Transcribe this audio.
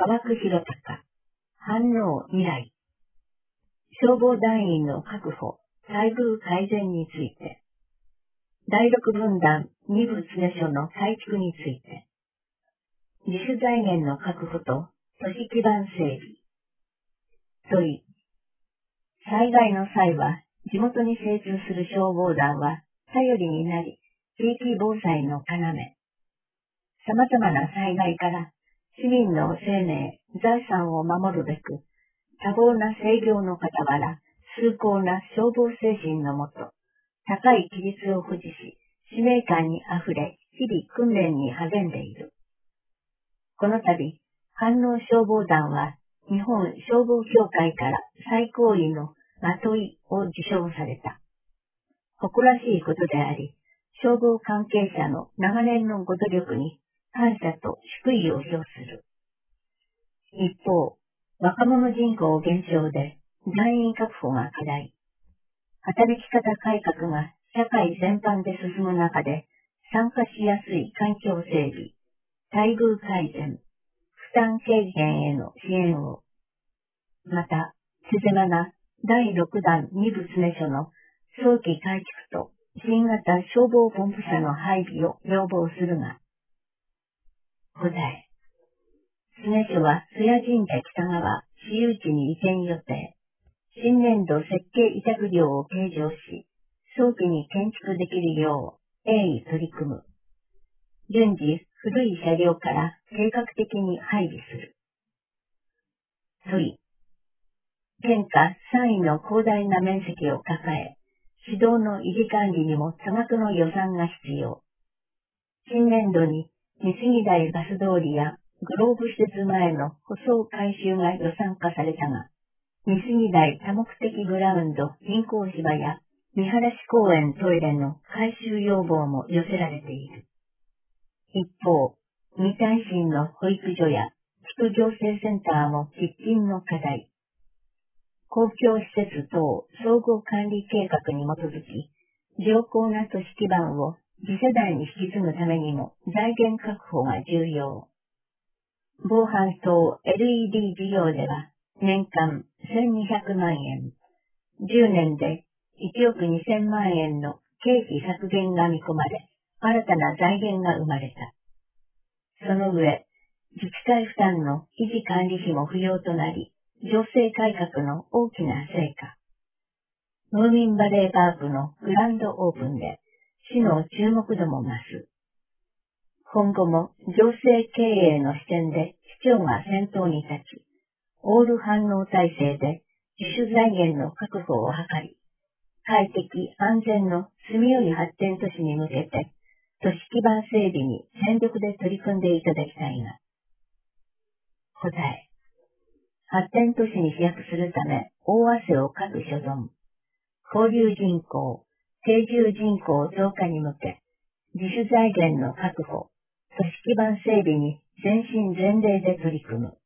川久弘隆、反応未来、消防団員の確保、待遇改善について、第6分団2部詰所の改築について、自主財源の確保と都市基盤整備、問い、災害の際は地元に精通する消防団は頼りになり、地域防災の要。様々な災害から市民の生命、財産を守るべく、多忙な制御の傍ら、崇高な消防精神のもと、高い規律を保持し、使命感にあふれ、日々訓練に励んでいる。この度、飯能消防団は、日本消防協会から最高位のまといを受賞された。誇らしいことであり、消防関係者の長年のご努力に感謝と祝意を表する。一方、若者人口減少で団員確保が課題。働き方改革が社会全般で進む中で参加しやすい環境整備、待遇改善、負担軽減への支援を。また、つぜまな第6弾2部詰所の早期改築と新型消防ポンプ車の配備を要望するが、答え。詰所は須谷神社北側私有地に移転予定。新年度設計委託料を計上し、早期に建築できるよう鋭意取り組む。順次、古い車両から計画的に配備する。問い。県下3位の広大な面積を抱え、指導の維持管理にも多額の予算が必要。新年度に三杉台バス通りやグローブ施設前の舗装改修が予算化されたが、三杉台多目的グラウンド人工芝や見晴らし公園トイレの改修要望も寄せられている。一方、未耐震の保育所や地区行政センターも喫緊の課題。公共施設等総合管理計画に基づき、良好な都市基盤を次世代に引き継ぐためにも財源確保が重要。防犯等 LED 事業では年間1200万円、10年で1億2000万円の経費削減が見込まれ、新たな財源が生まれた。その上、自治体負担の維持管理費も不要となり、行政改革の大きな成果。ムーミンバレーパークのグランドオープンで、市の注目度も増す。今後も行政経営の視点で市長が先頭に立ち、オール反応体制で自主財源の確保を図り、快適安全の住みよい発展都市に向けて、都市基盤整備に全力で取り組んでいただきたいが。答え。発展都市に飛躍するため、大汗をかく所存。交流人口、定住人口増加に向け、自主財源の確保、都市基盤整備に全身全霊で取り組む。